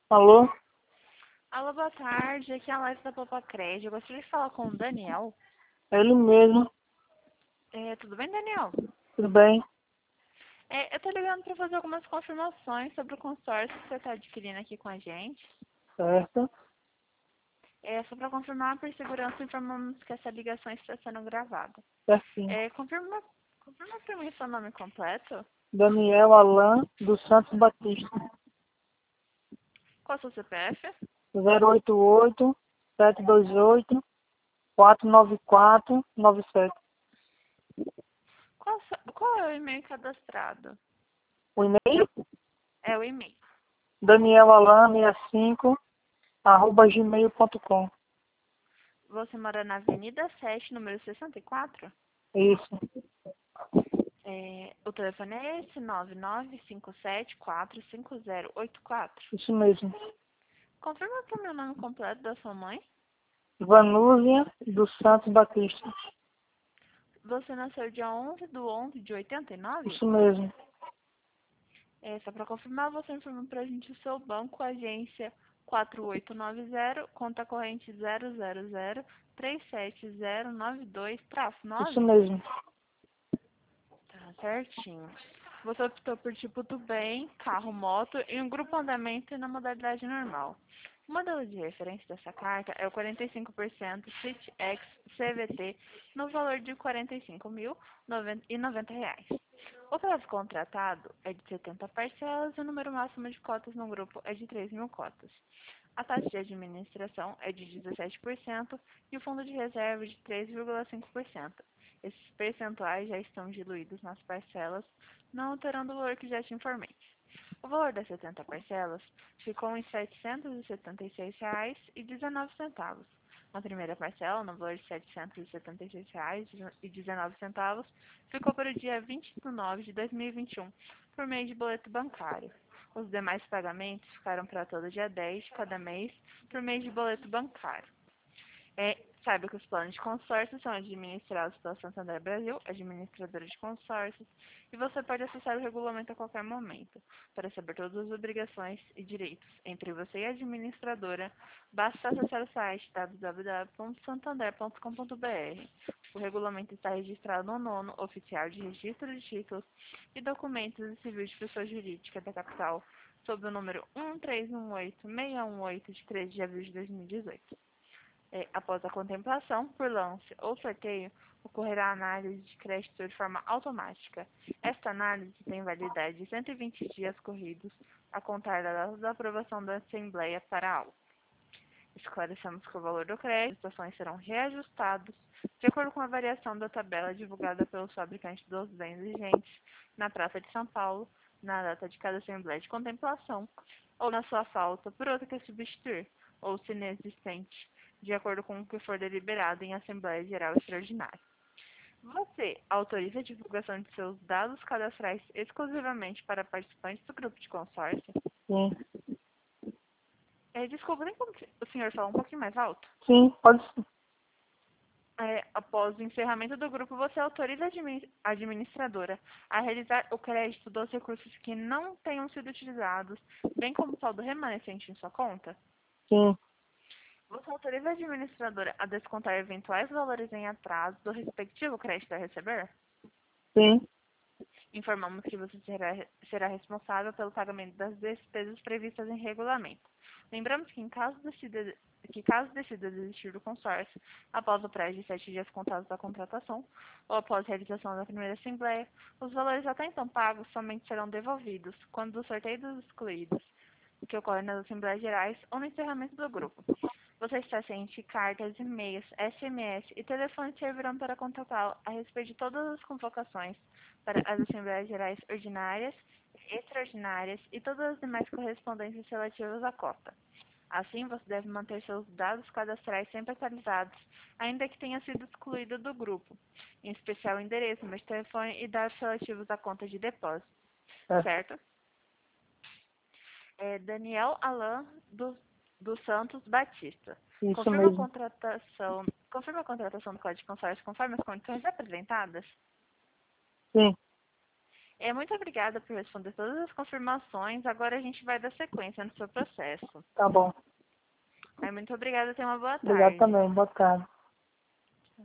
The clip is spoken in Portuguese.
Alô? Alô, boa tarde. Aqui é a Live da Popacred. Eu gostaria de falar com o Daniel. É ele mesmo. Tudo bem, Daniel? Tudo bem? Eu tô ligando para fazer algumas confirmações sobre o consórcio que você está adquirindo aqui com a gente. Certo? Só para confirmar, por segurança, informamos que essa ligação está sendo gravada. Certinho. Confirma para mim seu nome completo. Daniel Alan dos Santos Batista. Qual é o seu CPF? 088 728 49497. Qual é o e-mail cadastrado? O e-mail? É o e-mail. daniellalan65 @gmail.com. Você mora na Avenida 7, número 64? Isso. O telefone é esse, 995745084. Isso mesmo. Confirma para o meu nome completo da sua mãe. Vanúzia dos Santos Batista. Você nasceu dia 11/11 de 89? Isso mesmo. Só para confirmar, você informou para a gente o seu banco, agência 4890, conta corrente 000-37092-9. Isso mesmo. Tá certinho. Você optou por tipo do bem, carro, moto e um grupo andamento na modalidade normal. O modelo de referência dessa carta é o 45% City X CVT no valor de R$ 45.090. O prazo contratado é de 70 parcelas e o número máximo de cotas no grupo é de 3.000 cotas. A taxa de administração é de 17% e o fundo de reserva de 3,5%. Esses percentuais já estão diluídos nas parcelas, não alterando o valor que já te informei. O valor das 70 parcelas ficou em R$ 776,19. A primeira parcela, no valor de R$ 776,19, ficou para o dia 20/9/2021, por meio de boleto bancário. Os demais pagamentos ficaram para todo dia 10 de cada mês, por meio de boleto bancário. Saiba que os planos de consórcio são administrados pela Santander Brasil, administradora de consórcios, e você pode acessar o regulamento a qualquer momento. Para saber todas as obrigações e direitos entre você e a administradora, basta acessar o site www.santander.com.br. O regulamento está registrado no nono Oficial de Registro de Títulos e Documentos e Civil de Pessoa Jurídica da Capital, sob o número 1318618 de 13 de abril de 2018. Após a contemplação, por lance ou sorteio, ocorrerá a análise de crédito de forma automática. Esta análise tem validade de 120 dias corridos, a contar da data da aprovação da Assembleia para a aula. Esclarecemos que o valor do crédito e as prestações serão reajustados de acordo com a variação da tabela divulgada pelos fabricantes dos bens vigentes na Praça de São Paulo, na data de cada Assembleia de Contemplação, ou na sua falta por outra que substituir, ou se inexistente, de acordo com o que for deliberado em Assembleia Geral Extraordinária. Você autoriza a divulgação de seus dados cadastrais exclusivamente para participantes do grupo de consórcio? Sim. Desculpa, tem como o senhor falar um pouquinho mais alto? Sim, pode sim. Após o encerramento do grupo, você autoriza a administradora a realizar o crédito dos recursos que não tenham sido utilizados, bem como o saldo remanescente em sua conta? Sim. Você autoriza a administradora a descontar eventuais valores em atraso do respectivo crédito a receber? Sim. Informamos que você será responsável pelo pagamento das despesas previstas em regulamento. Lembramos que, caso decida desistir do consórcio, após o prazo de 7 dias contados da contratação, ou após a realização da primeira assembleia, os valores até então pagos somente serão devolvidos quando do sorteio dos excluídos, que ocorre nas Assembleias Gerais ou no encerramento do grupo. Você está ciente que cartas, e-mails, SMS e telefones servirão para contatá-lo a respeito de todas as convocações para as Assembleias Gerais ordinárias, extraordinárias e todas as demais correspondências relativas à cota. Assim, você deve manter seus dados cadastrais sempre atualizados, ainda que tenha sido excluído do grupo, em especial o endereço, número de telefone e dados relativos à conta de depósito. Certo? Daniel Alan dos Santos Batista. Isso Confirma mesmo. a contratação do Código de Consórcio conforme as condições apresentadas? Sim. Muito obrigada por responder todas as confirmações. Agora a gente vai dar sequência no seu processo. Tá bom. Muito obrigada, tenha uma boa Obrigado tarde. também. Boa tarde.